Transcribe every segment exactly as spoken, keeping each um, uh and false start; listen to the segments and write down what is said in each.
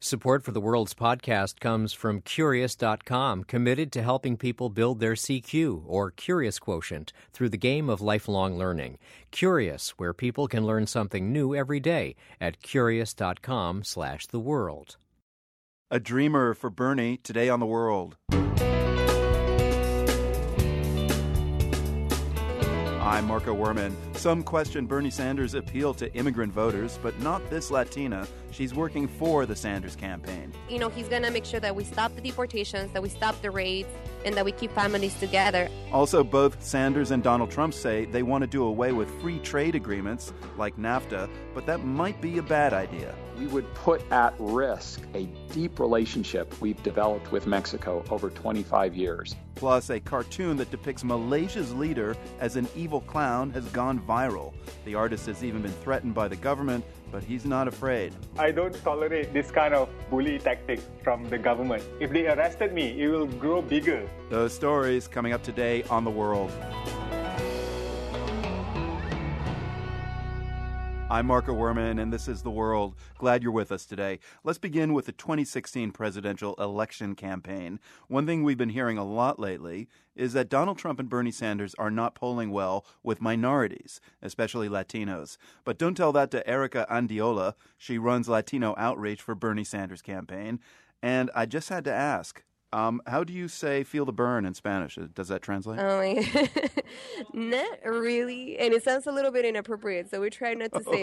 Support for the World's podcast comes from Curious dot com, committed to helping people build their C Q, or Curious Quotient, through the game of lifelong learning. Curious, where people can learn something new every day at Curious dot com slash the world. A dreamer for Bernie, today on The World. I'm Marco Werman. Some question Bernie Sanders' appeal to immigrant voters, but not this Latina. She's working for the Sanders campaign. You know, he's going to make sure that we stop the deportations, that we stop the raids, and that we keep families together. Also, both Sanders and Donald Trump say they want to do away with free trade agreements like NAFTA, but that might be a bad idea. We would put at risk a deep relationship we've developed with Mexico over twenty-five years. Plus, a cartoon that depicts Malaysia's leader as an evil clown has gone viral. The artist has even been threatened by the government, but he's not afraid. I don't tolerate this kind of bully tactic from the government. If they arrested me, it will grow bigger. Those stories coming up today on The World. I'm Marco Werman, and this is The World. Glad you're with us today. Let's begin with the twenty sixteen presidential election campaign. One thing we've been hearing a lot lately is that Donald Trump and Bernie Sanders are not polling well with minorities, especially Latinos. But don't tell that to Erica Andiola. She runs Latino outreach for Bernie Sanders' campaign. And I just had to ask, Um, how do you say "feel the burn" in Spanish? Does that translate? Oh my God. Not really. And it sounds a little bit inappropriate, so we try not to say oh,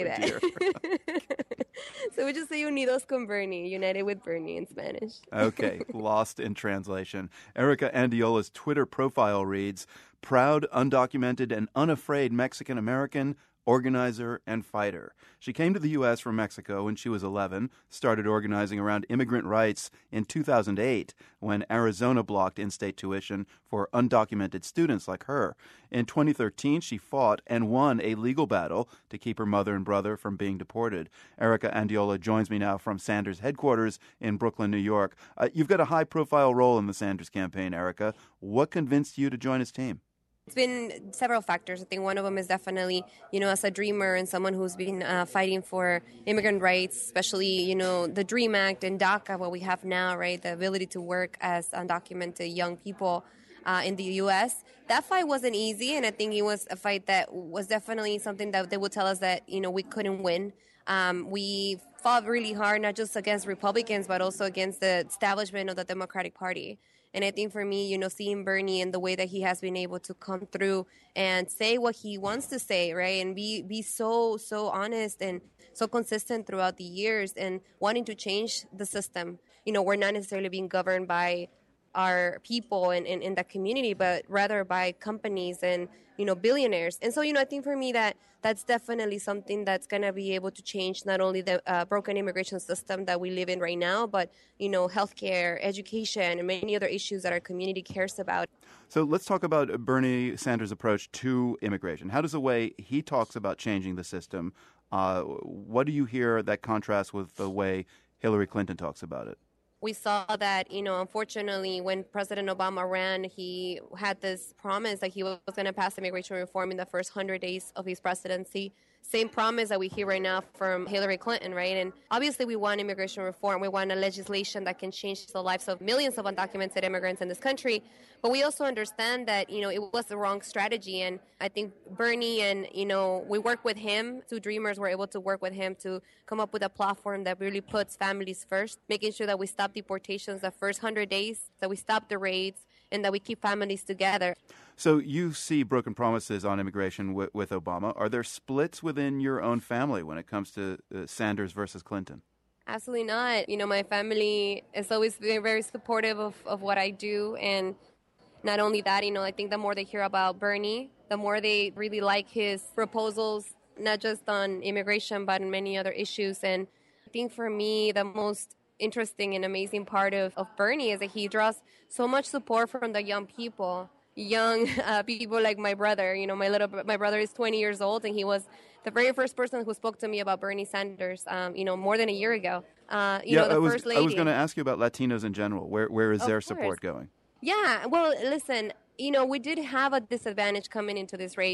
that. So we just say Unidos con Bernie, united with Bernie in Spanish. Okay, lost in translation. Erica Andiola's Twitter profile reads, "Proud, undocumented, and unafraid Mexican-American, organizer, and fighter." She came to the U S from Mexico when she was eleven, started organizing around immigrant rights in two thousand eight when Arizona blocked in-state tuition for undocumented students like her. In twenty thirteen, she fought and won a legal battle to keep her mother and brother from being deported. Erica Andiola joins me now from Sanders headquarters in Brooklyn, New York. Uh, you've got a high-profile role in the Sanders campaign, Erica. What convinced you to join his team? It's been several factors. I think one of them is definitely, you know, as a dreamer and someone who's been uh, fighting for immigrant rights, especially, you know, the DREAM Act and DACA, what we have now, right, the ability to work as undocumented young people uh, in the U S. That fight wasn't easy, and I think it was a fight that was definitely something that they would tell us that, you know, we couldn't win. Um, we fought really hard, not just against Republicans, but also against the establishment of the Democratic Party. And I think for me, you know, seeing Bernie and the way that he has been able to come through and say what he wants to say, right, and be be so, so honest and so consistent throughout the years and wanting to change the system. You know, we're not necessarily being governed by our people in, in, in that community, but rather by companies and, you know, billionaires. And so, you know, I think for me that that's definitely something that's going to be able to change not only the uh, broken immigration system that we live in right now, but, you know, healthcare, education, and many other issues that our community cares about. So let's talk about Bernie Sanders' approach to immigration. How does the way he talks about changing the system, uh, what do you hear that contrasts with the way Hillary Clinton talks about it? We saw that, you know, unfortunately, when President Obama ran, he had this promise that he was going to pass immigration reform in the first one hundred days of his presidency. Same promise that we hear right now from Hillary Clinton, right? And obviously we want immigration reform. We want a legislation that can change the lives of millions of undocumented immigrants in this country. But we also understand that, you know, it was the wrong strategy. And I think Bernie and, you know, we work with him. Two Dreamers were able to work with him to come up with a platform that really puts families first, making sure that we stop deportations the first one hundred days, that we stop the raids, and that we keep families together. So you see broken promises on immigration with, with Obama. Are there splits within your own family when it comes to uh, Sanders versus Clinton? Absolutely not. You know, my family is always been very supportive of, of what I do. And not only that, you know, I think the more they hear about Bernie, the more they really like his proposals, not just on immigration, but on many other issues. And I think for me, the most interesting and amazing part of, of Bernie is that he draws so much support from the young people. Young uh, people like my brother. You know, my little my brother is twenty years old, and he was the very first person who spoke to me about Bernie Sanders. Um, you know, more than a year ago. Uh, you yeah, know, the I was, first lady. I was going to ask you about Latinos in general. Where where is Of their course. support going? Yeah, well, listen. You know, we did have a disadvantage coming into this race.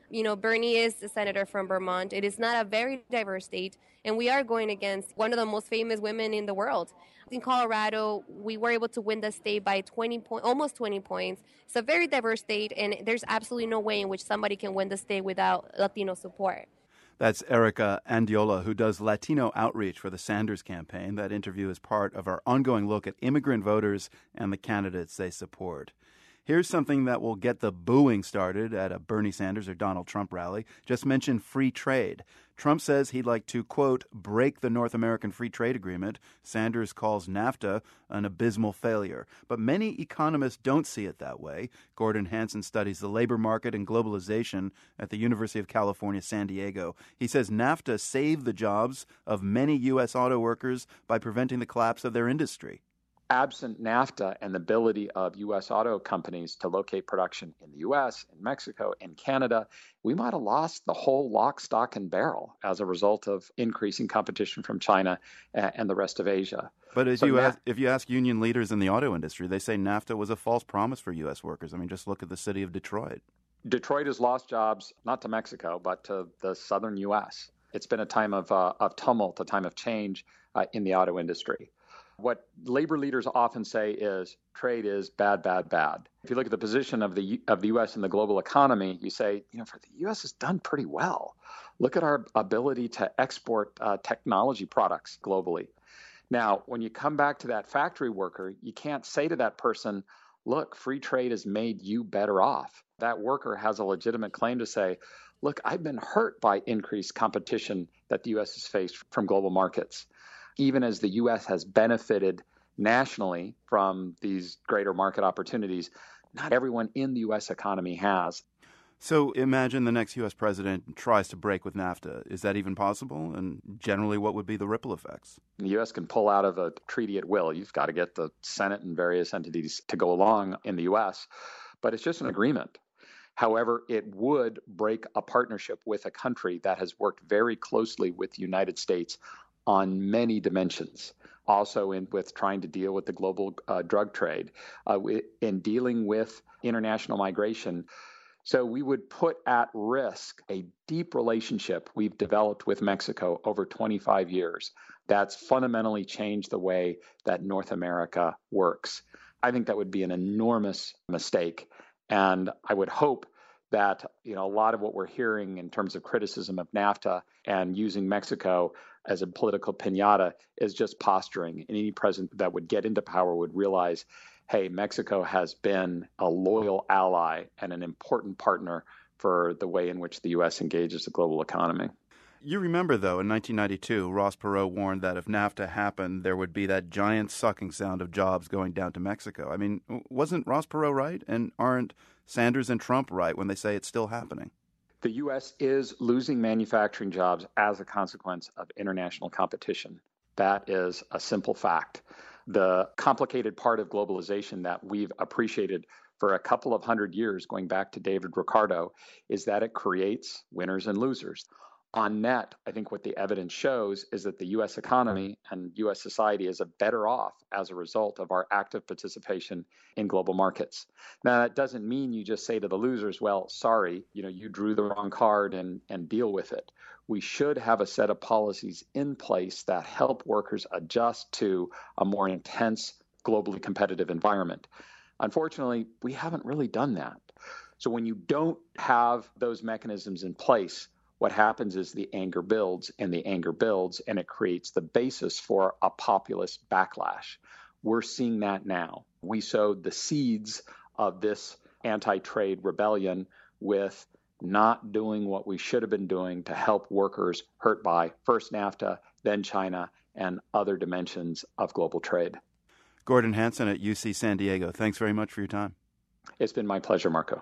You know, Bernie is the senator from Vermont. It is not a very diverse state, and we are going against one of the most famous women in the world. In Colorado, we were able to win the state by twenty point, almost twenty points. It's a very diverse state, and there's absolutely no way in which somebody can win the state without Latino support. That's Erica Andiola, who does Latino outreach for the Sanders campaign. That interview is part of our ongoing look at immigrant voters and the candidates they support. Here's something that will get the booing started at a Bernie Sanders or Donald Trump rally. Just mention free trade. Trump says he'd like to, quote, break the North American Free Trade Agreement. Sanders calls NAFTA an abysmal failure. But many economists don't see it that way. Gordon Hanson studies the labor market and globalization at the University of California, San Diego. He says NAFTA saved the jobs of many U S auto workers by preventing the collapse of their industry. Absent NAFTA and the ability of U S auto companies to locate production in the U S, in Mexico, in Canada, we might have lost the whole lock, stock, and barrel as a result of increasing competition from China and the rest of Asia. But as so you Na- ask, if you ask union leaders in the auto industry, they say NAFTA was a false promise for U S workers. I mean, just look at the city of Detroit. Detroit has lost jobs, not to Mexico, but to the southern U S. It's been a time of, uh, of tumult, a time of change uh, in the auto industry. What labor leaders often say is trade is bad, bad, bad. If you look at the position of the of the U S in the global economy, you say, you know, for the U S has done pretty well. Look at our ability to export uh, technology products globally. Now, when you come back to that factory worker, you can't say to that person, look, free trade has made you better off. That worker has a legitimate claim to say, look, I've been hurt by increased competition that the U S has faced from global markets. Even as the U S has benefited nationally from these greater market opportunities, not everyone in the U S economy has. So imagine the next U S president tries to break with NAFTA. Is that even possible? And generally, what would be the ripple effects? The U S can pull out of a treaty at will. You've got to get the Senate and various entities to go along in the U S, but it's just an agreement. However, it would break a partnership with a country that has worked very closely with the United States on many dimensions, also in with trying to deal with the global uh, drug trade, uh, in dealing with international migration. So we would put at risk a deep relationship we've developed with Mexico over twenty-five years that's fundamentally changed the way that North America works. I think that would be an enormous mistake. And I would hope that, you know, a lot of what we're hearing in terms of criticism of NAFTA and using Mexico as a political piñata is just posturing. And any president that would get into power would realize, hey, Mexico has been a loyal ally and an important partner for the way in which the U S engages the global economy. You remember, though, in nineteen ninety-two, Ross Perot warned that if NAFTA happened, there would be that giant sucking sound of jobs going down to Mexico. I mean, wasn't Ross Perot right? And aren't Sanders and Trump right when they say it's still happening? The U S is losing manufacturing jobs as a consequence of international competition. That is a simple fact. The complicated part of globalization that we've appreciated for a couple of hundred years, going back to David Ricardo, is that it creates winners and losers. On net, I think what the evidence shows is that the U S economy and U S society is a better off as a result of our active participation in global markets. Now, that doesn't mean you just say to the losers, well, sorry, you know, you drew the wrong card and, and deal with it. We should have a set of policies in place that help workers adjust to a more intense, globally competitive environment. Unfortunately, we haven't really done that. So when you don't have those mechanisms in place, what happens is the anger builds and the anger builds, and it creates the basis for a populist backlash. We're seeing that now. We sowed the seeds of this anti-trade rebellion with not doing what we should have been doing to help workers hurt by first NAFTA, then China, and other dimensions of global trade. Gordon Hanson at U C San Diego, thanks very much for your time. It's been my pleasure, Marco.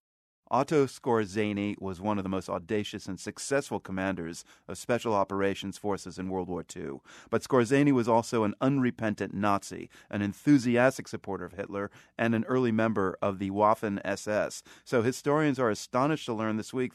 Otto Skorzeny was one of the most audacious and successful commanders of Special Operations Forces in World War Two. But Skorzeny was also an unrepentant Nazi, an enthusiastic supporter of Hitler, and an early member of the Waffen S S. So historians are astonished to learn this week that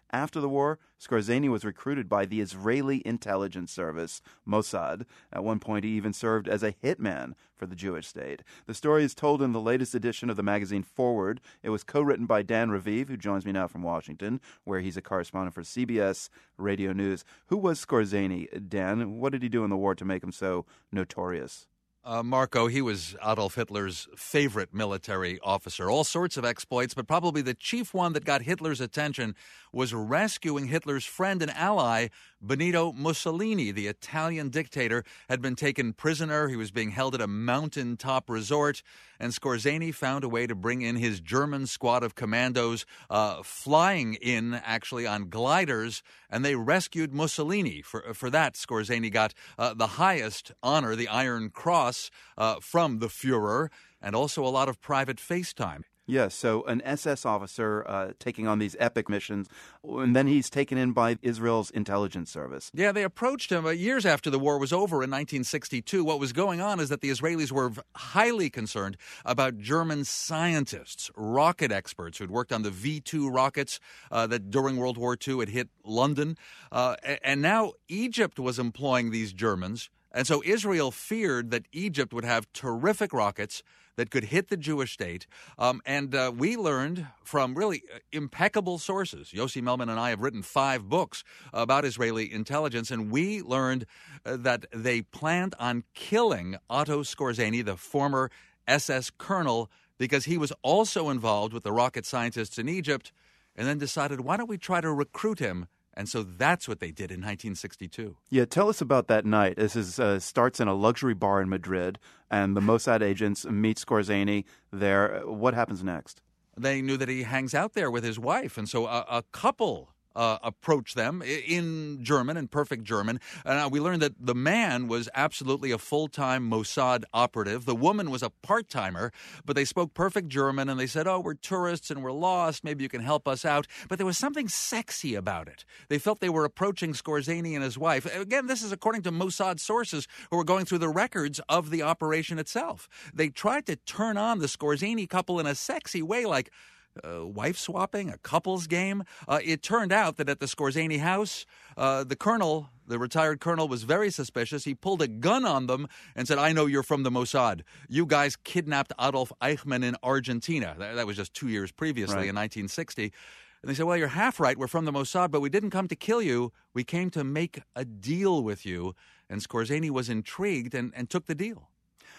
After the war, Skorzeny was recruited by the Israeli intelligence service, Mossad. At one point, he even served as a hitman for the Jewish state. The story is told in the latest edition of the magazine Forward. It was co-written by Dan Raviv, who joins me now from Washington, where he's a correspondent for C B S Radio News. Who was Skorzeny, Dan? What did he do in the war to make him so notorious? Uh, Marco, he was Adolf Hitler's favorite military officer. All sorts of exploits, but probably the chief one that got Hitler's attention was rescuing Hitler's friend and ally, Benito Mussolini. The Italian dictator had been taken prisoner. He was being held at a mountaintop resort, and Skorzeny found a way to bring in his German squad of commandos, uh, flying in, actually, on gliders, and they rescued Mussolini. For, for that, Skorzeny got uh, the highest honor, the Iron Cross, uh, from the Fuhrer, and also a lot of private FaceTime. Yes, so an S S officer uh, taking on these epic missions, and then he's taken in by Israel's intelligence service. Yeah, they approached him uh, years after the war was over in nineteen sixty-two. What was going on is that the Israelis were highly concerned about German scientists, rocket experts who'd worked on the V two rockets uh, that during World War Two had hit London. Uh, and now Egypt was employing these Germans. And so Israel feared that Egypt would have terrific rockets that could hit the Jewish state. Um, and uh, we learned from really impeccable sources. Yossi Melman and I have written five books about Israeli intelligence, and we learned uh, that they planned on killing Otto Skorzeny, the former S S colonel, because he was also involved with the rocket scientists in Egypt, and then decided, why don't we try to recruit him? And so that's what they did in nineteen sixty-two. Yeah, tell us about that night. This is uh, starts in a luxury bar in Madrid, and the Mossad agents meet Skorzeny there. What happens next? They knew that he hangs out there with his wife, and so a, a couple uh, approached them in German, in perfect German. And uh, we learned that the man was absolutely a full-time Mossad operative. The woman was a part-timer, but they spoke perfect German, and they said, oh, we're tourists and we're lost. Maybe you can help us out. But there was something sexy about it. They felt they were approaching Skorzeny and his wife. Again, this is according to Mossad sources who were going through the records of the operation itself. They tried to turn on the Skorzeny couple in a sexy way, like Uh, wife swapping, a couple's game. Uh, it turned out that at the Skorzeny house, uh, the colonel, the retired colonel, was very suspicious. He pulled a gun on them and said, I know you're from the Mossad. You guys kidnapped Adolf Eichmann in Argentina. That, that was just two years previously, right, in nineteen sixty. And they said, well, you're half right. We're from the Mossad, but we didn't come to kill you. We came to make a deal with you. And Skorzeny was intrigued and, and took the deal.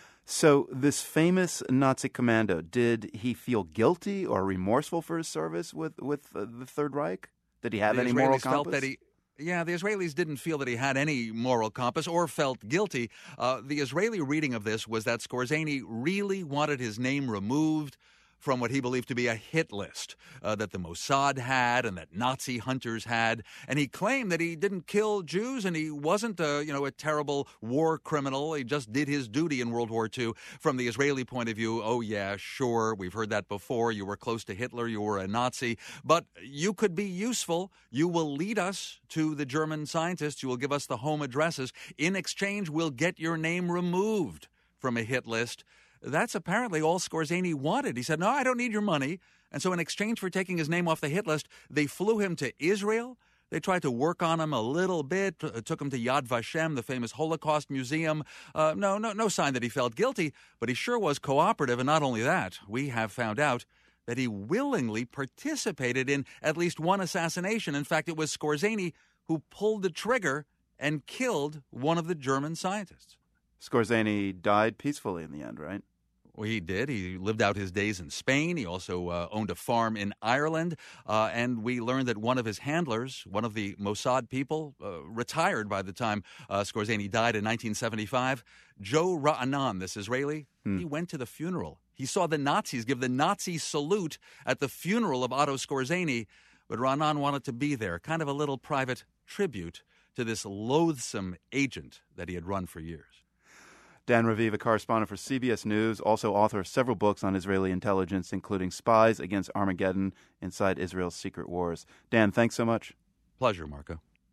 So this famous Nazi commando, did he feel guilty or remorseful for his service with, with uh, the Third Reich? Did he have the any Israelis moral felt compass? That he, yeah, the Israelis didn't feel that he had any moral compass or felt guilty. Uh, the Israeli reading of this was that Skorzeny really wanted his name removed from what he believed to be a hit list uh, that the Mossad had and that Nazi hunters had. And he claimed that he didn't kill Jews and he wasn't a, you know, a terrible war criminal. He just did his duty in World War Two. From the Israeli point of view, oh, yeah, sure, we've heard that before. You were close to Hitler. You were a Nazi. But you could be useful. You will lead us to the German scientists. You will give us the home addresses. In exchange, we'll get your name removed from a hit list. That's apparently all Skorzeny wanted. He said, no, I don't need your money. And so in exchange for taking his name off the hit list, they flew him to Israel. They tried to work on him a little bit, took him to Yad Vashem, the famous Holocaust museum. Uh, no, no, no sign that he felt guilty, but he sure was cooperative. And not only that, we have found out that he willingly participated in at least one assassination. In fact, it was Skorzeny who pulled the trigger and killed one of the German scientists. Skorzeny died peacefully in the end, right? Well, he did. He lived out his days in Spain. He also uh, owned a farm in Ireland. Uh, and we learned that one of his handlers, one of the Mossad people, uh, retired by the time uh, Skorzeny died in nineteen seventy-five. Joe Ra'anan, this Israeli, hmm. he went to the funeral. He saw the Nazis give the Nazi salute at the funeral of Otto Skorzeny. But Ra'anan wanted to be there, kind of a little private tribute to this loathsome agent that he had run for years. Dan Raviv, a correspondent for C B S News, also author of several books on Israeli intelligence, including Spies Against Armageddon, Inside Israel's Secret Wars. Dan, thanks so much. Pleasure, Marco.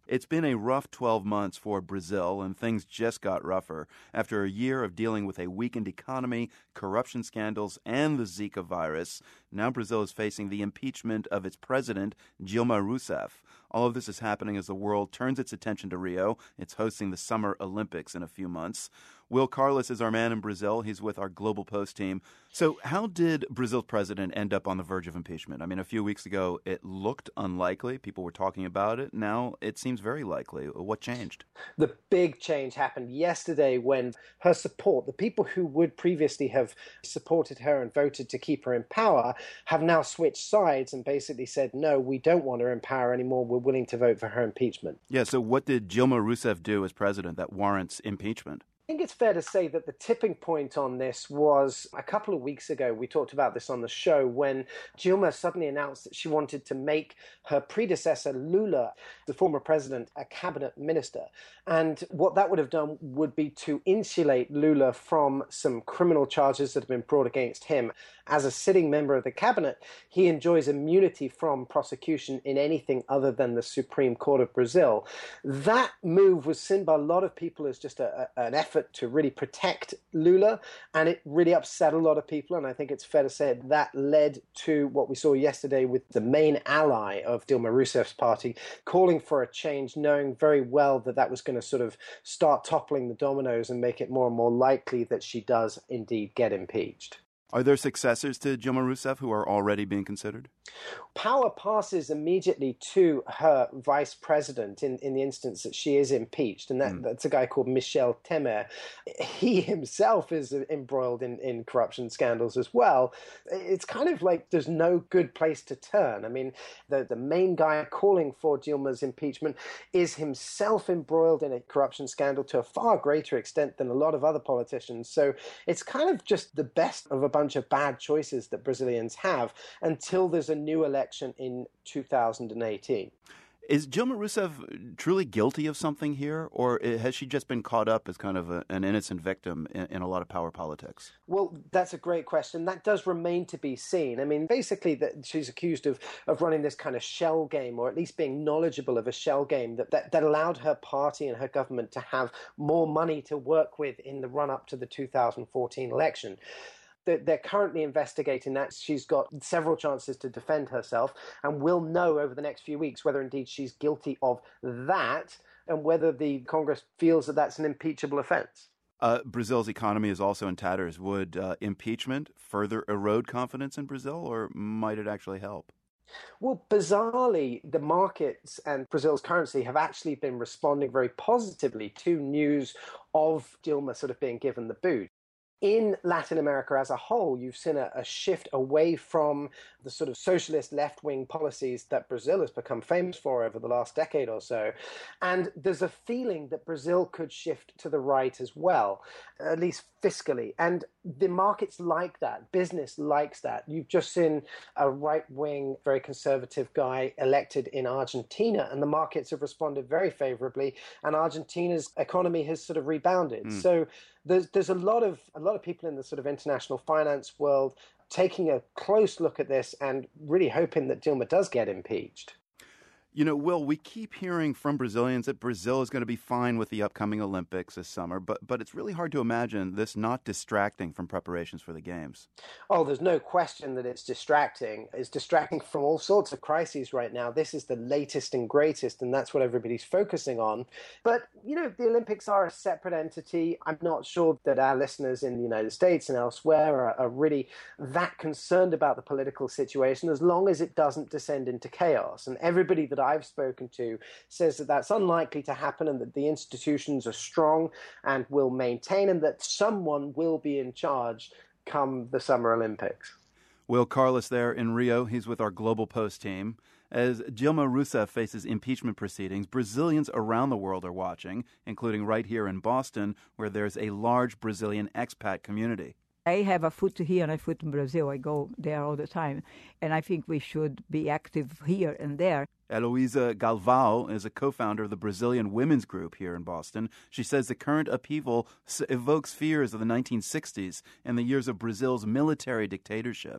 It's been a rough twelve months for Brazil, and things just got rougher. After a year of dealing with a weakened economy, corruption scandals, and the Zika virus, now Brazil is facing the impeachment of its president, Dilma Rousseff. All of this is happening as the world turns its attention to Rio. It's hosting the Summer Olympics in a few months. Will Carlos is our man in Brazil. He's with our Global Post team. So how did Brazil's president end up on the verge of impeachment? I mean, a few weeks ago, it looked unlikely. People were talking about it. Now it seems very likely. What changed? The big change happened yesterday when her support, the people who would previously have supported her and voted to keep her in power, have now switched sides and basically said, no, we don't want her in power anymore. We're willing to vote for her impeachment. Yeah, so what did Dilma Rousseff do as president that warrants impeachment? I think it's fair to say that the tipping point on this was a couple of weeks ago. We talked about this on the show when Dilma suddenly announced that she wanted to make her predecessor, Lula, the former president, a cabinet minister. And what that would have done would be to insulate Lula from some criminal charges that have been brought against him. As a sitting member of the cabinet, he enjoys immunity from prosecution in anything other than the Supreme Court of Brazil. That move was seen by a lot of people as just a, a, an effort to really protect Lula, and it really upset a lot of people. And I think it's fair to say that led to what we saw yesterday with the main ally of Dilma Rousseff's party calling for a change, knowing very well that that was going to sort of start toppling the dominoes and make it more and more likely that she does indeed get impeached. Are there successors to Dilma Rousseff who are already being considered? Power passes immediately to her vice president in, in the instance that she is impeached, and that, mm. that's a guy called Michel Temer. He himself is embroiled in, in corruption scandals as well. It's kind of like there's no good place to turn. I mean, the, the main guy calling for Dilma's impeachment is himself embroiled in a corruption scandal to a far greater extent than a lot of other politicians. So it's kind of just the best of a bunch of bad choices that Brazilians have until there's a new election in two thousand eighteen. Is Dilma Rousseff truly guilty of something here, or has she just been caught up as kind of a, an innocent victim in, in a lot of power politics? Well, that's a great question. That does remain to be seen. I mean, basically, that she's accused of, of running this kind of shell game, or at least being knowledgeable of a shell game that, that, that allowed her party and her government to have more money to work with in the run-up to the two thousand fourteen election. They're currently investigating that. She's got several chances to defend herself, and we'll know over the next few weeks whether indeed she's guilty of that and whether the Congress feels that that's an impeachable offense. Uh, Brazil's economy is also in tatters. Would uh, impeachment further erode confidence in Brazil, or might it actually help? Well, bizarrely, the markets and Brazil's currency have actually been responding very positively to news of Dilma sort of being given the boot. In Latin America as a whole, you've seen a, a shift away from the sort of socialist left-wing policies that Brazil has become famous for over the last decade or so. And there's a feeling that Brazil could shift to the right as well, at least fiscally. And the markets like that. Business likes that. You've just seen a right-wing, very conservative guy elected in Argentina, and the markets have responded very favorably, and Argentina's economy has sort of rebounded. Mm. So there's there's a lot of a lot of people in the sort of international finance world taking a close look at this and really hoping that Dilma does get impeached. You know, Will, we keep hearing from Brazilians that Brazil is going to be fine with the upcoming Olympics this summer, but but it's really hard to imagine this not distracting from preparations for the Games. Oh, there's no question that it's distracting. It's distracting from all sorts of crises right now. This is the latest and greatest, and that's what everybody's focusing on. But, you know, the Olympics are a separate entity. I'm not sure that our listeners in the United States and elsewhere are, are really that concerned about the political situation as long as it doesn't descend into chaos. And everybody that I've spoken to says that that's unlikely to happen, and that the institutions are strong and will maintain, and that someone will be in charge come the Summer Olympics. Will Carlos there in Rio. He's with our Global Post team. As Dilma Rousseff faces impeachment proceedings, Brazilians around the world are watching, including right here in Boston, where there's a large Brazilian expat community. I have a foot here and a foot in Brazil. I go there all the time. And I think we should be active here and there. Eloisa Galvao is a co-founder of the Brazilian Women's Group here in Boston. She says the current upheaval evokes fears of the nineteen sixties and the years of Brazil's military dictatorship.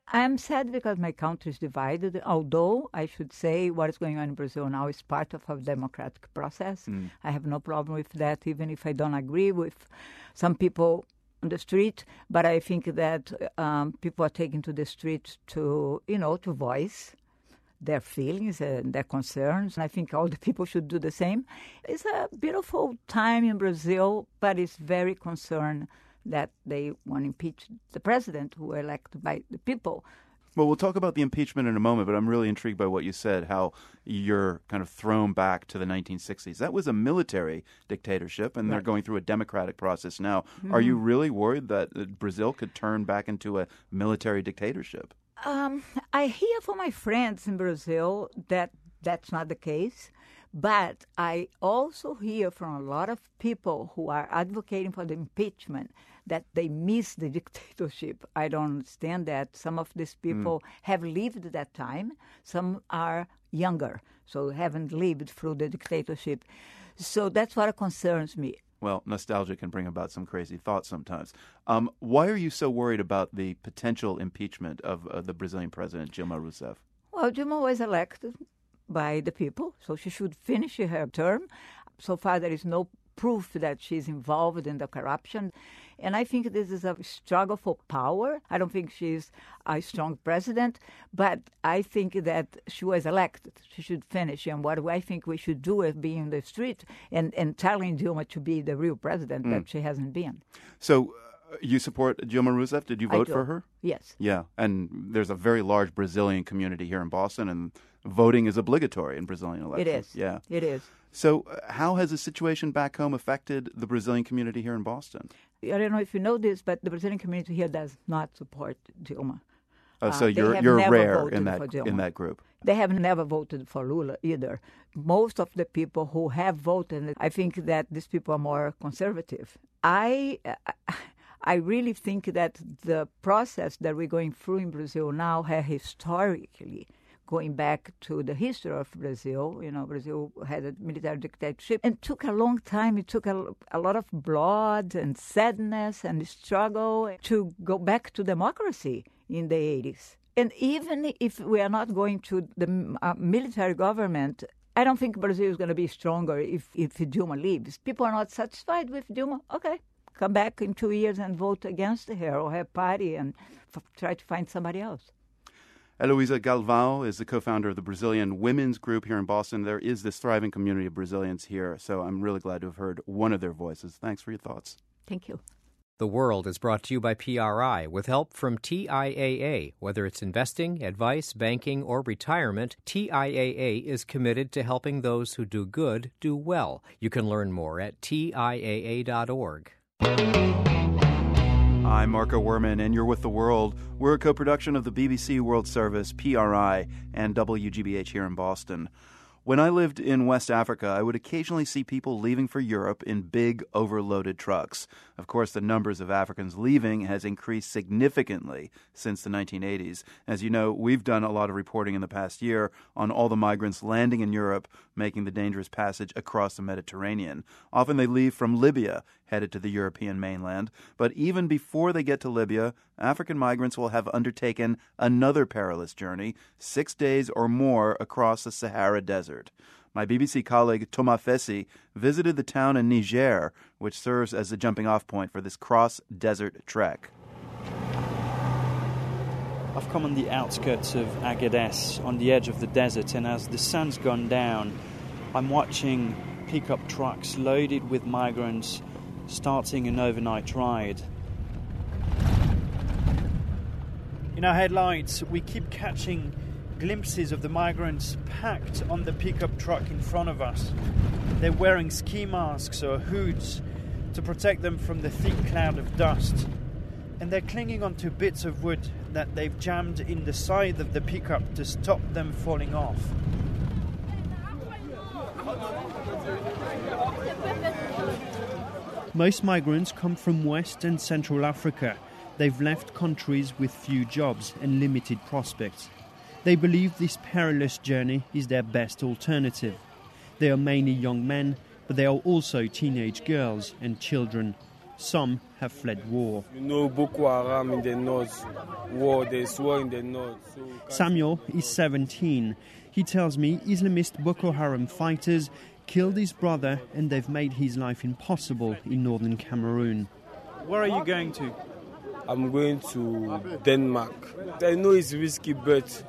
I'm sad because my country is divided, although I should say what is going on in Brazil now is part of a democratic process. Mm. I have no problem with that, even if I don't agree with some people on the street. But I think that um, people are taking to the street to, you know, to voice their feelings and their concerns. And I think all the people should do the same. It's a beautiful time in Brazil, but it's very concerned that they want to impeach the president who were elected by the people. Well, we'll talk about the impeachment in a moment, but I'm really intrigued by what you said, how you're kind of thrown back to the nineteen sixties. That was a military dictatorship, and right. they're going through a democratic process now. Mm-hmm. Are you really worried that Brazil could turn back into a military dictatorship? Um, I hear from my friends in Brazil that that's not the case. But I also hear from a lot of people who are advocating for the impeachment that they miss the dictatorship. I don't understand that. Some of these people mm. have lived that time. Some are younger, so haven't lived through the dictatorship. So that's what concerns me. Well, nostalgia can bring about some crazy thoughts sometimes. Um, why are you so worried about the potential impeachment of uh, the Brazilian president, Dilma Rousseff? Well, Dilma was elected by the people, so she should finish her term. So far, there is no proof that she's involved in the corruption. And I think this is a struggle for power. I don't think she's a strong president, but I think that she was elected. She should finish. And what I think we should do is be in the street and, and telling Dilma to be the real president mm. that she hasn't been. So uh, you support Dilma Rousseff? Did you vote for her? Yes. Yeah, and there's a very large Brazilian community here in Boston, and voting is obligatory in Brazilian elections. It is. Yeah. It is. So uh, how has the situation back home affected the Brazilian community here in Boston? I don't know if you know this, but the Brazilian community here does not support Dilma. Oh, so uh, you're you're rare in that in that group. They have never voted for Lula either. Most of the people who have voted, I think that these people are more conservative. I I really think that the process that we're going through in Brazil now has historically, going back to the history of Brazil, you know, Brazil had a military dictatorship, and it took a long time. It took a, a lot of blood and sadness and struggle to go back to democracy in the eighties. And even if we are not going to the uh, military government, I don't think Brazil is going to be stronger if, if Dilma leaves. People are not satisfied with Dilma. Okay, come back in two years and vote against her or her party and f- try to find somebody else. Heloisa Galvão is the co-founder of the Brazilian Women's Group here in Boston. There is this thriving community of Brazilians here, so I'm really glad to have heard one of their voices. Thanks for your thoughts. Thank you. The World is brought to you by P R I with help from T I A A. Whether it's investing, advice, banking, or retirement, T I A A is committed to helping those who do good do well. You can learn more at T I A A dot org. I'm Marco Werman, and you're with The World. We're a co-production of the B B C World Service, P R I, and W G B H here in Boston. When I lived in West Africa, I would occasionally see people leaving for Europe in big, overloaded trucks. Of course, the numbers of Africans leaving has increased significantly since the nineteen eighties. As you know, we've done a lot of reporting in the past year on all the migrants landing in Europe, making the dangerous passage across the Mediterranean. Often they leave from Libya, headed to the European mainland. But even before they get to Libya, African migrants will have undertaken another perilous journey, six days or more across the Sahara Desert. My B B C colleague Thomas Fessi visited the town in Niger, which serves as the jumping-off point for this cross-desert trek. I've come on the outskirts of Agadez, on the edge of the desert, and as the sun's gone down, I'm watching pickup trucks loaded with migrants starting an overnight ride. In our headlights, we keep catching glimpses of the migrants packed on the pickup truck in front of us. They're wearing ski masks or hoods to protect them from the thick cloud of dust. And they're clinging onto bits of wood that they've jammed in the side of the pickup to stop them falling off. Most migrants come from West and Central Africa. They've left countries with few jobs and limited prospects. They believe this perilous journey is their best alternative. They are mainly young men, but they are also teenage girls and children. Some have fled war. You know Boko Haram in the north, war, there's war in the north. So Samuel is seventeen. He tells me Islamist Boko Haram fighters killed his brother and they've made his life impossible in northern Cameroon. Where are you going to? I'm going to Denmark. I know it's risky, but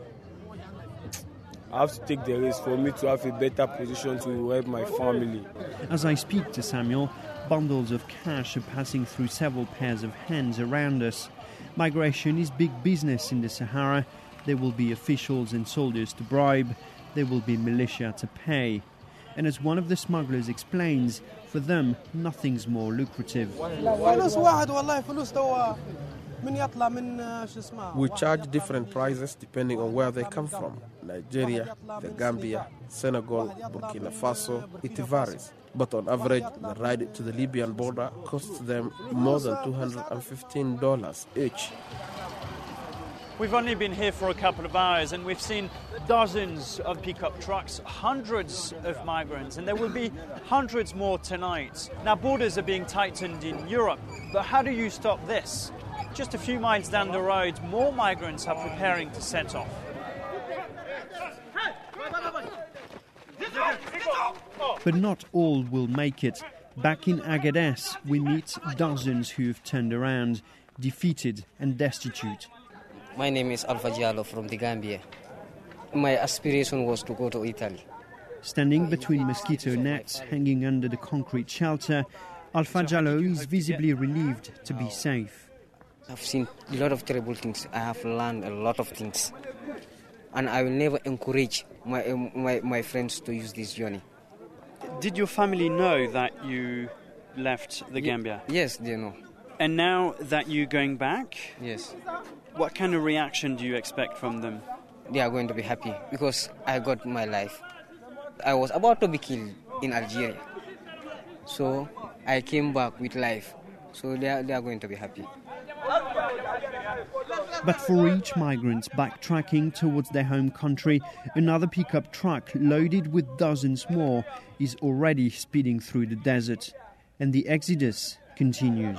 I have to take the risk for me to have a better position to help my family. As I speak to Samuel, bundles of cash are passing through several pairs of hands around us. Migration is big business in the Sahara. There will be officials and soldiers to bribe. There will be militia to pay. And as one of the smugglers explains, for them, nothing's more lucrative. We charge different prices depending on where they come from. Nigeria, the Gambia, Senegal, Burkina Faso, it varies. But on average, the ride to the Libyan border costs them more than two hundred fifteen dollars each. We've only been here for a couple of hours and we've seen dozens of pickup trucks, hundreds of migrants, and there will be hundreds more tonight. Now, borders are being tightened in Europe, but how do you stop this? Just a few miles down the road, more migrants are preparing to set off. But not all will make it. Back in Agadez, we meet dozens who have turned around, defeated and destitute. My name is Alpha Diallo from the Gambia. My aspiration was to go to Italy. Standing between mosquito nets hanging under the concrete shelter, Alpha Diallo is visibly relieved to be safe. I've seen a lot of terrible things. I have learned a lot of things. And I will never encourage my, my, my friends to use this journey. Did your family know that you left the Gambia? Yes, they know. And now that you're going back? Yes. What kind of reaction do you expect from them? They are going to be happy because I got my life. I was about to be killed in Algeria. So I came back with life. So they are, they are going to be happy. But for each migrant backtracking towards their home country, another pickup truck loaded with dozens more is already speeding through the desert. And the exodus continues.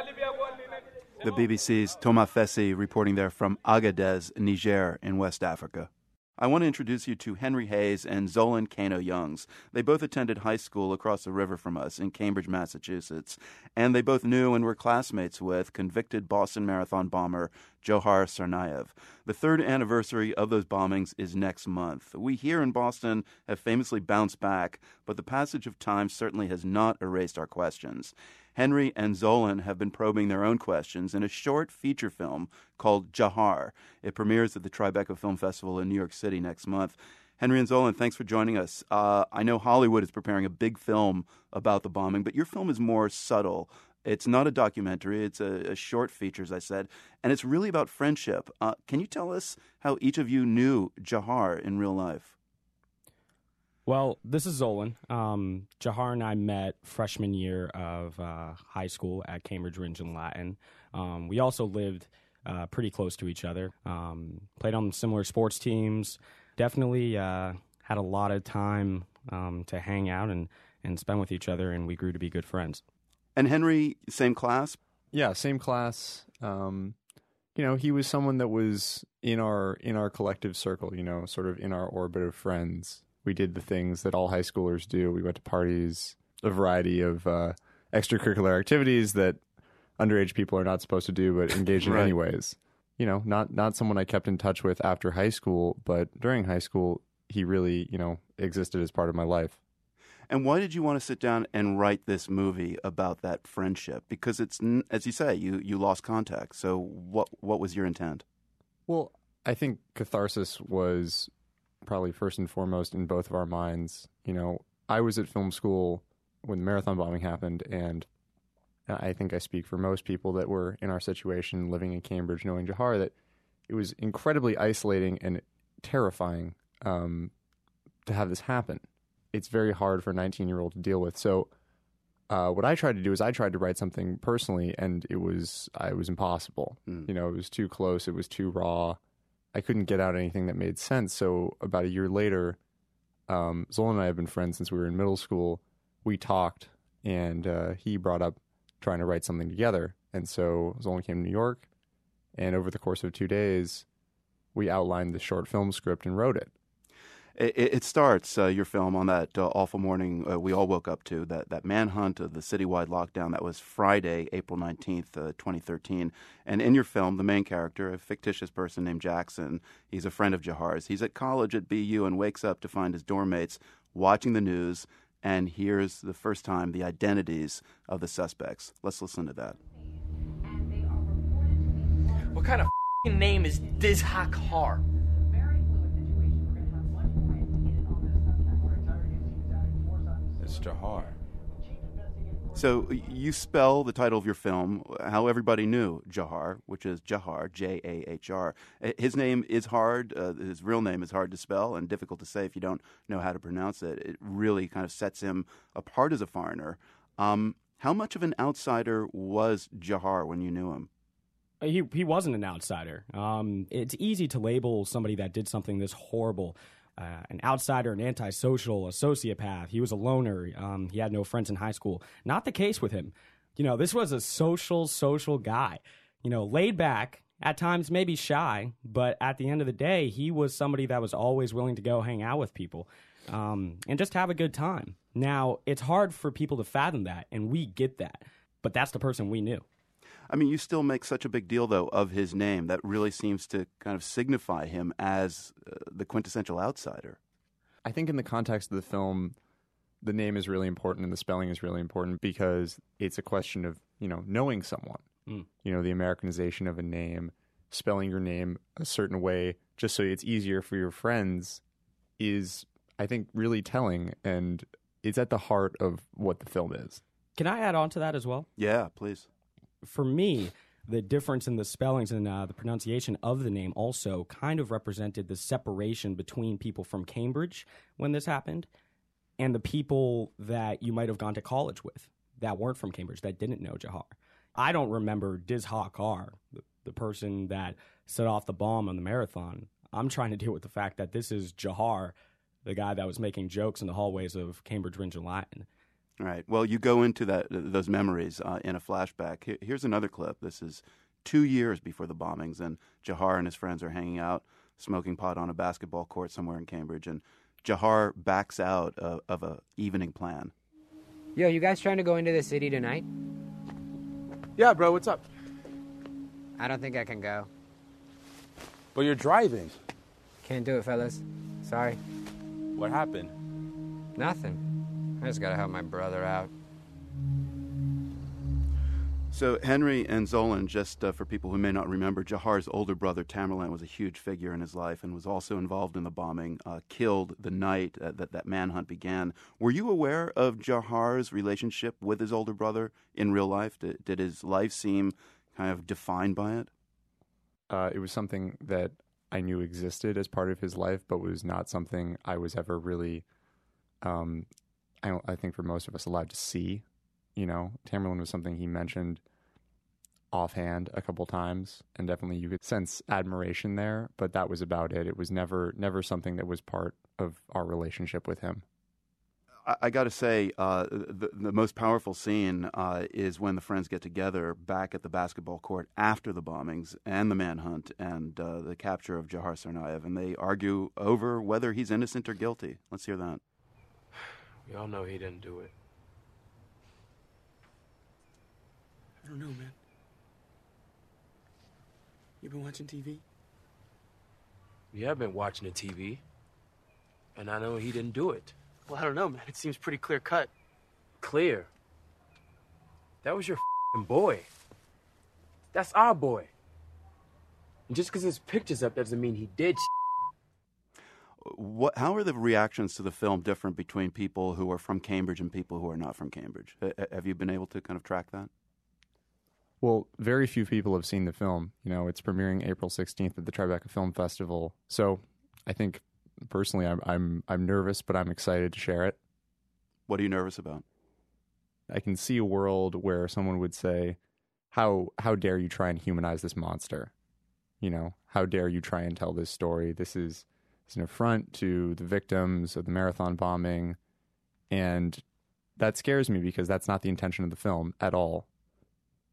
The B B C's Thomas Fessi reporting there from Agadez, Niger, in West Africa. I want to introduce you to Henry Hayes and Zolan Kano-Youngs. They both attended high school across the river from us in Cambridge, Massachusetts, and they both knew and were classmates with convicted Boston Marathon bomber Dzhokhar Tsarnaev. The third anniversary of those bombings is next month. We here in Boston have famously bounced back, but the passage of time certainly has not erased our questions. Henry and Zolan have been probing their own questions in a short feature film called Dzhokhar. It premieres at the Tribeca Film Festival in New York City next month. Henry and Zolan, thanks for joining us. Uh, I know Hollywood is preparing a big film about the bombing, but your film is more subtle. It's not a documentary. It's a, a short feature, as I said, and it's really about friendship. Uh, can you tell us how each of you knew Dzhokhar in real life? Well, this is Zolan. Um, Dzhokhar and I met freshman year of uh, high school at Cambridge Ringe and Latin. Um, we also lived uh, pretty close to each other, um, played on similar sports teams, definitely uh, had a lot of time um, to hang out and, and spend with each other, and we grew to be good friends. And Henry, same class? Yeah, same class. Um, you know, he was someone that was in our in our collective circle, you know, sort of in our orbit of friends. We did the things that all high schoolers do. We went to parties, a variety of uh, extracurricular activities that underage people are not supposed to do, but engage in Right. anyways. You know, not not someone I kept in touch with after high school, but during high school, he really, you know, existed as part of my life. And why did you want to sit down and write this movie about that friendship? Because it's, n- as you say, you, you lost contact. So what what was your intent? Well, I think catharsis was probably first and foremost in both of our minds. You know, I was at film school when the marathon bombing happened, and I think I speak for most people that were in our situation living in Cambridge, knowing Dzhokhar, that it was incredibly isolating and terrifying um, to have this happen. It's very hard for a nineteen-year-old to deal with. So uh, what I tried to do is I tried to write something personally, and it was I was impossible. Mm. You know, it was too close. It was too raw. I couldn't get out anything that made sense. So about a year later, um, Zolan and I have been friends since we were in middle school. We talked, and uh, he brought up trying to write something together. And so Zolan came to New York, and over the course of two days, we outlined the short film script and wrote it. It, it starts, uh, your film, on that uh, awful morning uh, we all woke up to, that, that manhunt of the citywide lockdown. That was Friday, April nineteenth, uh, twenty thirteen. And in your film, the main character, a fictitious person named Jackson, he's a friend of Jahar's. He's at college at B U and wakes up to find his dorm mates watching the news and hears the first time the identities of the suspects. Let's listen to that. What kind of f***ing name is Dizhak Har? It's Jahar. So you spell the title of your film how everybody knew Jahar, which is Jahar, J A H R. His name is hard. Uh, his real name is hard to spell and difficult to say if you don't know how to pronounce it. It really kind of sets him apart as a foreigner. Um, how much of an outsider was Jahar when you knew him? He he wasn't an outsider. Um, it's easy to label somebody that did something this horrible Uh, an outsider, an antisocial, a sociopath. He was a loner. Um, he had no friends in high school. Not the case with him. You know, this was a social, social guy. You know, laid back, at times maybe shy, but at the end of the day, he was somebody that was always willing to go hang out with people um, and just have a good time. Now, it's hard for people to fathom that, and we get that, but that's the person we knew. I mean, you still make such a big deal, though, of his name. That really seems to kind of signify him as uh, the quintessential outsider. I think in the context of the film, the name is really important and the spelling is really important because it's a question of, you know, knowing someone. Mm. You know, the Americanization of a name, spelling your name a certain way just so it's easier for your friends is, I think, really telling, and it's at the heart of what the film is. Can I add on to that as well? Yeah, please. For me, the difference in the spellings and uh, the pronunciation of the name also kind of represented the separation between people from Cambridge when this happened and the people that you might have gone to college with that weren't from Cambridge, that didn't know Jahar. I don't remember Dizhak Har, the, the person that set off the bomb on the marathon. I'm trying to deal with the fact that this is Jahar, the guy that was making jokes in the hallways of Cambridge Ringen Latin. All right. Well, you go into that those memories uh, in a flashback. Here's another clip. This is two years before the bombings, and Jahar and his friends are hanging out, smoking pot on a basketball court somewhere in Cambridge, and Jahar backs out of, of a evening plan. Yo, you guys trying to go into the city tonight? Yeah, bro, what's up? I don't think I can go. But you're driving. Can't do it, fellas. Sorry. What happened? Nothing. I just gotta help my brother out. So Henry and Zolan, just uh, for people who may not remember, Jahar's older brother Tamerlan was a huge figure in his life and was also involved in the bombing, uh, killed the night uh, that that manhunt began. Were you aware of Jahar's relationship with his older brother in real life? Did, did his life seem kind of defined by it? Uh, it was something that I knew existed as part of his life, but was not something I was ever really... Um, I, don't, I think for most of us allowed to see. You know, Tamerlan was something he mentioned offhand a couple times, and definitely you could sense admiration there, but that was about it. It was never never something that was part of our relationship with him. I, I got to say, uh, the, the most powerful scene uh, is when the friends get together back at the basketball court after the bombings and the manhunt and uh, the capture of Jahar Tsarnaev, and they argue over whether he's innocent or guilty. Let's hear that. We all know he didn't do it. I don't know, man. You been watching T V? Yeah, I've been watching the T V. And I know he didn't do it. Well, I don't know, man. It seems pretty clear cut. Clear? That was your f***ing boy. That's our boy. And just because his picture's up doesn't mean he did shit. What, how are the reactions to the film different between people who are from Cambridge and people who are not from Cambridge? H- have you been able to kind of track that? Well, very few people have seen the film. You know, it's premiering April sixteenth at the Tribeca Film Festival. So I think personally I'm I'm I'm nervous, but I'm excited to share it. What are you nervous about? I can see a world where someone would say, How how dare you try and humanize this monster? You know, how dare you try and tell this story? This is It's an affront to the victims of the marathon bombing, and that scares me because that's not the intention of the film at all.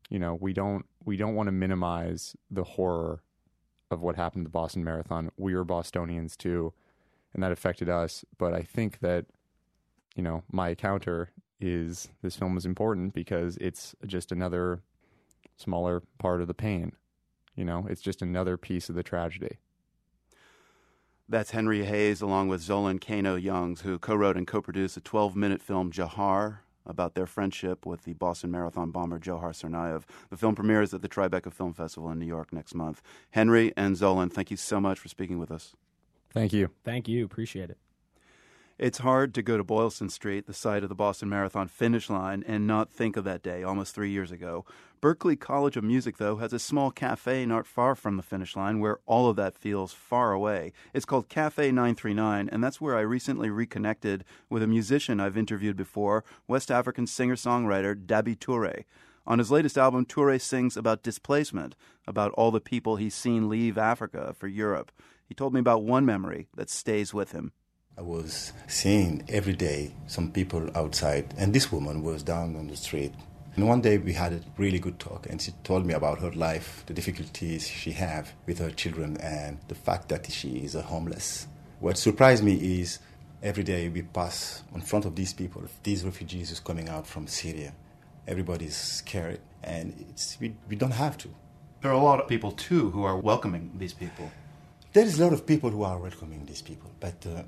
You know, we don't we don't want to minimize the horror of what happened to the Boston Marathon. We were Bostonians too, and that affected us. But I think that, you know, my counter is this film is important because it's just another smaller part of the pain. You know, it's just another piece of the tragedy. That's Henry Hayes along with Zolan Kano-Youngs, who co-wrote and co-produced a twelve-minute film, Jahar, about their friendship with the Boston Marathon bomber Johar Tsarnaev. The film premieres at the Tribeca Film Festival in New York next month. Henry and Zolan, thank you so much for speaking with us. Thank you. Thank you. Appreciate it. It's hard to go to Boylston Street, the site of the Boston Marathon finish line, and not think of that day almost three years ago. Berklee College of Music, though, has a small cafe not far from the finish line where all of that feels far away. It's called Cafe nine three nine, and that's where I recently reconnected with a musician I've interviewed before, West African singer-songwriter Dabi Touré. On his latest album, Touré sings about displacement, about all the people he's seen leave Africa for Europe. He told me about one memory that stays with him. I was seeing every day some people outside, and this woman was down on the street. And one day we had a really good talk, and she told me about her life, the difficulties she have with her children, and the fact that she is a homeless. What surprised me is every day we pass in front of these people, these refugees who's coming out from Syria. Everybody's scared, and it's, we, we don't have to. There are a lot of people, too, who are welcoming these people. There is a lot of people who are welcoming these people, but uh,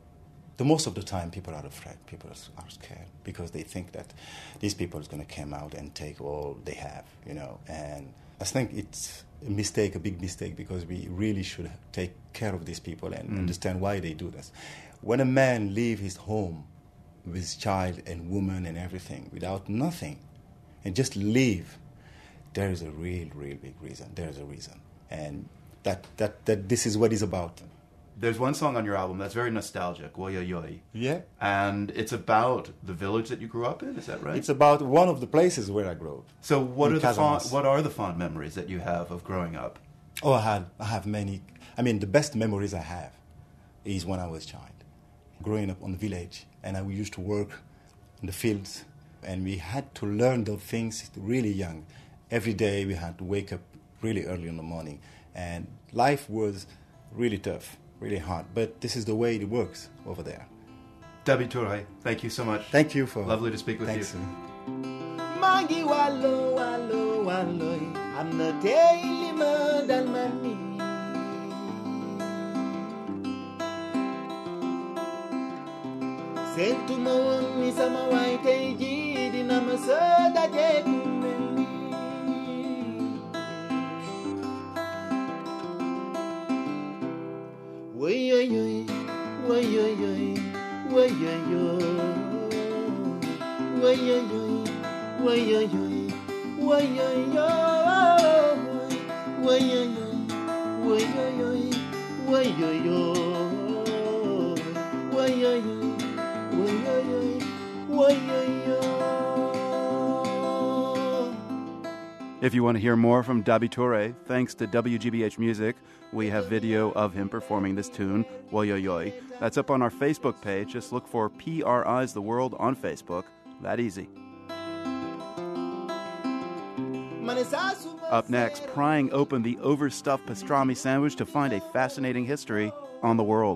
the most of the time people are afraid, people are scared, because they think that these people are going to come out and take all they have, you know. And I think it's a mistake, a big mistake, because we really should take care of these people and mm. understand why they do this. When a man leaves his home with his child and woman and everything without nothing, and just leave, there is a real, real big reason. There is a reason. And that, that, that this is what it's about. There's one song on your album that's very nostalgic, Woyoyoy. Yeah. And it's about the village that you grew up in, is that right? It's about one of the places where I grew up. So what are the fond, what are the fond memories that you have of growing up? Oh, I had I have many. I mean, the best memories I have is when I was a child, growing up on the village, and I used to work in the fields, and we had to learn those things really young. Every day we had to wake up really early in the morning, and life was really tough. Really hard, but this is the way it works over there. Dabi Touré, thank you so much. Thank you for lovely to speak with thanks. you. Mangi wallo wallo wallo, I'm not daily murder money. Sent to mo mi sama white age, di na masada jeku. Woyoyoy, woyoyoy, woyoyoy, woyoyoy, woyoyoy, woyoyoy, woyoyoy, woyoyoy, woyoyoy, woyoyoy, woyoyoy, woyoyoy. If you want to hear more from Dabi Touré, thanks to W G B H Music, we have video of him performing this tune, Woyoyoy. That's up on our Facebook page. Just look for P R I's The World on Facebook. That easy. Up next, prying open the overstuffed pastrami sandwich to find a fascinating history on the world.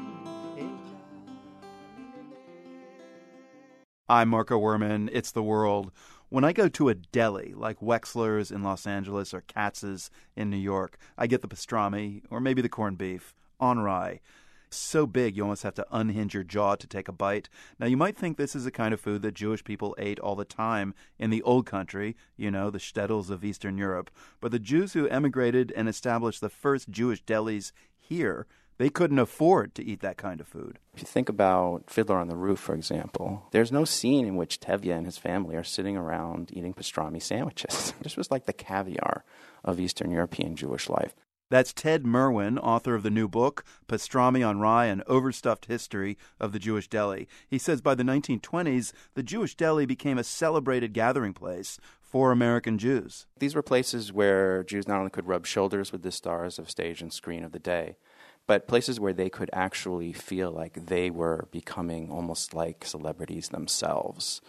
I'm Marco Werman. It's The World. When I go to a deli like Wexler's in Los Angeles or Katz's in New York, I get the pastrami or maybe the corned beef on rye. So big you almost have to unhinge your jaw to take a bite. Now, you might think this is the kind of food that Jewish people ate all the time in the old country, you know, the shtetls of Eastern Europe. But the Jews who emigrated and established the first Jewish delis here, they couldn't afford to eat that kind of food. If you think about Fiddler on the Roof, for example, there's no scene in which Tevye and his family are sitting around eating pastrami sandwiches. This was like the caviar of Eastern European Jewish life. That's Ted Merwin, author of the new book, Pastrami on Rye, An Overstuffed History of the Jewish Deli. He says by the nineteen twenties, the Jewish deli became a celebrated gathering place for American Jews. These were places where Jews not only could rub shoulders with the stars of stage and screen of the day, but places where they could actually feel like they were becoming almost like celebrities themselves.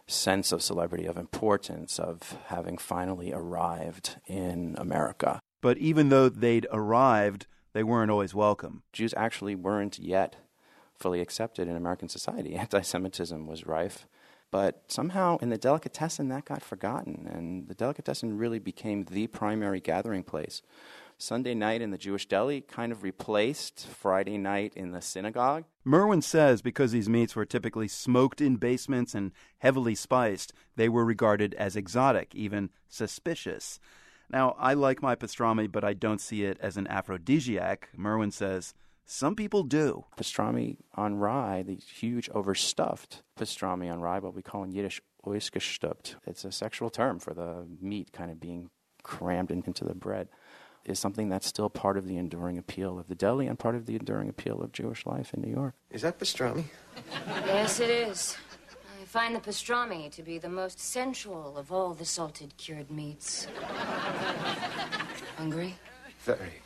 sense of celebrity, of importance, of having finally arrived in America. But even though they'd arrived, they weren't always welcome. Jews actually weren't yet fully accepted in American society. Anti-Semitism was rife. But somehow in the delicatessen, that got forgotten, and the delicatessen really became the primary gathering place. Sunday night in the Jewish deli kind of replaced Friday night in the synagogue. Merwin says because these meats were typically smoked in basements and heavily spiced, they were regarded as exotic, even suspicious. Now, I like my pastrami, but I don't see it as an aphrodisiac. Merwin says some people do. Pastrami on rye, the huge overstuffed pastrami on rye, what we call in Yiddish ausgestopft. It's a sexual term for the meat kind of being crammed into the bread. Is something that's still part of the enduring appeal of the deli and part of the enduring appeal of Jewish life in New York. Is that pastrami? Yes, it is. I find the pastrami to be the most sensual of all the salted cured meats. Hungry? Very.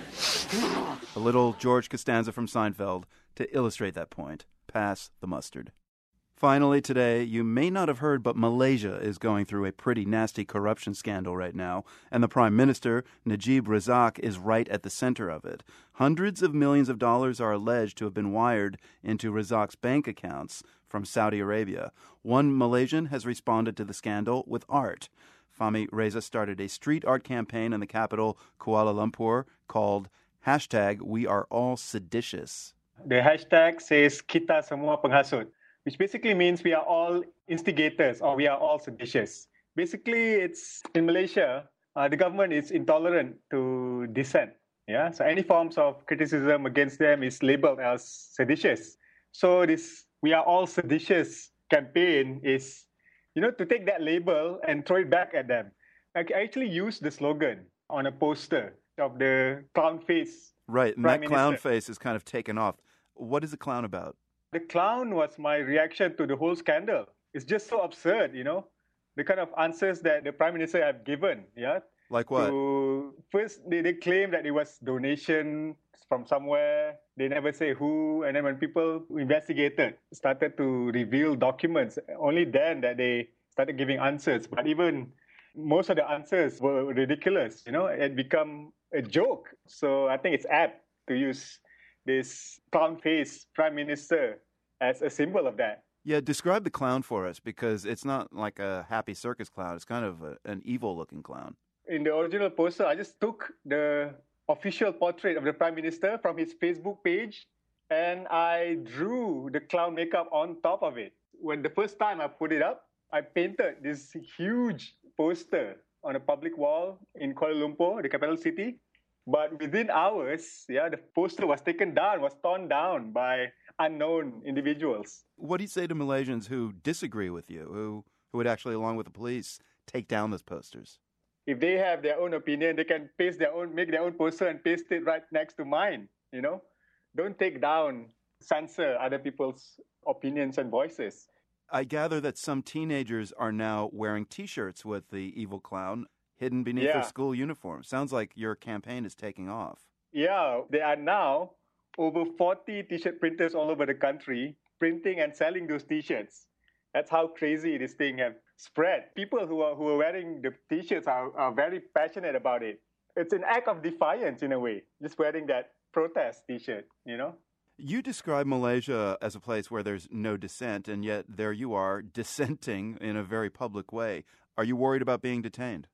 A little George Costanza from Seinfeld to illustrate that point. Pass the mustard. Finally today, you may not have heard, but Malaysia is going through a pretty nasty corruption scandal right now, and the Prime Minister, Najib Razak, is right at the center of it. Hundreds of millions of dollars are alleged to have been wired into Razak's bank accounts from Saudi Arabia. One Malaysian has responded to the scandal with art. Fahmi Reza started a street art campaign in the capital, Kuala Lumpur, called hashtag We Are All Seditious. The hashtag says Kita Semua Penghasut, which basically means we are all instigators or we are all seditious. Basically, it's in Malaysia, uh, the government is intolerant to dissent. Yeah, so any forms of criticism against them is labeled as seditious. So this "We Are All Seditious" campaign is, you know, to take that label and throw it back at them. I actually used the slogan on a poster of the clown face. Right, and Prime that clown Minister. face is kind of taken off. What is the clown about? The clown was my reaction to the whole scandal. It's just so absurd, you know, the kind of answers that the Prime Minister have given. Yeah. Like what? To, first, they, they claim that it was donation from somewhere. They never say who. And then when people investigated, started to reveal documents, only then that they started giving answers. But even most of the answers were ridiculous. You know, it had become a joke. So I think it's apt to use this clown face Prime Minister as a symbol of that. Yeah, describe the clown for us, because it's not like a happy circus clown. It's kind of a, an evil-looking clown. In the original poster, I just took the official portrait of the Prime Minister from his Facebook page, and I drew the clown makeup on top of it. When the first time I put it up, I painted this huge poster on a public wall in Kuala Lumpur, the capital city. But within hours, yeah, the poster was taken down, was torn down by unknown individuals. What do you say to Malaysians who disagree with you, who, who would actually, along with the police, take down those posters? If they have their own opinion, they can paste their own, make their own poster and paste it right next to mine, you know? Don't take down, censor other people's opinions and voices. I gather that some teenagers are now wearing T-shirts with the evil clown hidden beneath Yeah. their school uniforms. Sounds like your campaign is taking off. Yeah, there are now over forty T-shirt printers all over the country printing and selling those T-shirts. That's how crazy this thing has spread. People who are who are wearing the T-shirts are, are very passionate about it. It's an act of defiance in a way, just wearing that protest T-shirt, you know? You describe Malaysia as a place where there's no dissent, and yet there you are dissenting in a very public way. Are you worried about being detained?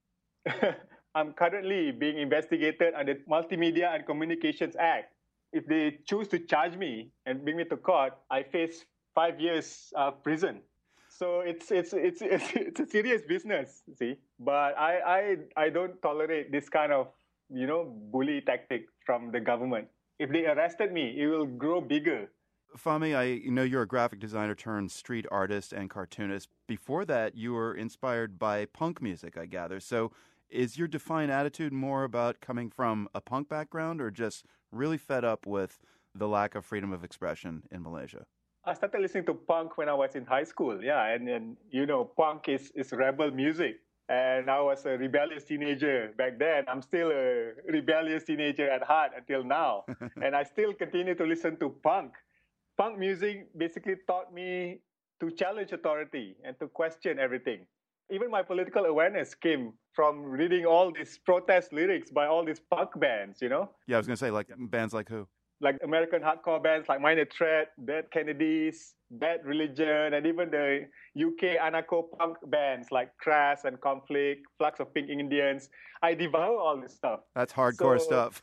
I'm currently being investigated under Multimedia and Communications Act. If they choose to charge me and bring me to court, I face five years uh, prison. So it's it's it's it's it's a serious business, see. But I I I don't tolerate this kind of, you know, bully tactic from the government. If they arrested me, it will grow bigger. Fahmi, I know you're a graphic designer turned street artist and cartoonist. Before that, you were inspired by punk music, I gather. So is your defiant attitude more about coming from a punk background or just really fed up with the lack of freedom of expression in Malaysia? I started listening to punk when I was in high school, yeah. And, and you know, punk is, is rebel music. And I was a rebellious teenager back then. I'm still a rebellious teenager at heart until now. And I still continue to listen to punk. Punk music basically taught me to challenge authority and to question everything. Even my political awareness came from reading all these protest lyrics by all these punk bands, you know? Yeah, I was going to say, like, bands like who? Like American hardcore bands like Minor Threat, Dead Kennedys, Bad Religion, and even the U K anarcho-punk bands like Crass and Conflict, Flux of Pink Indians. I devour all this stuff. That's hardcore So- stuff.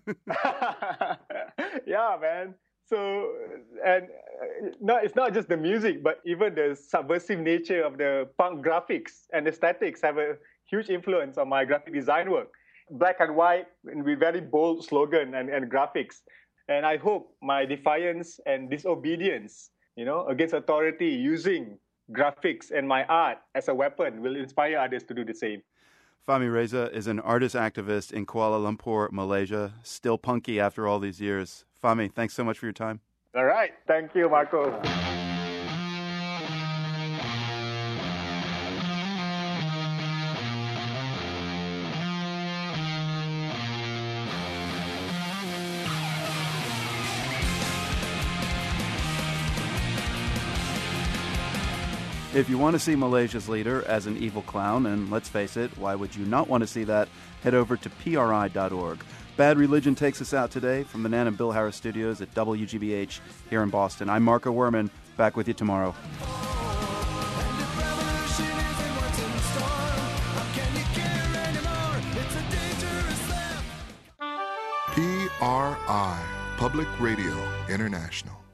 Yeah, man. So, and uh, no, it's not just the music, but even the subversive nature of the punk graphics and aesthetics have a huge influence on my graphic design work. Black and white with very bold slogan and, and graphics. And I hope my defiance and disobedience, you know, against authority using graphics and my art as a weapon will inspire others to do the same. Fahmi Reza is an artist activist in Kuala Lumpur, Malaysia, still punky after all these years. Fahmi, thanks so much for your time. All right. Thank you, Marco. If you want to see Malaysia's leader as an evil clown, and let's face it, why would you not want to see that? Head over to P R I dot org. Bad Religion takes us out today from the Nan and Bill Harris studios at W G B H here in Boston. I'm Marco Werman, back with you tomorrow. P R I, Public Radio International.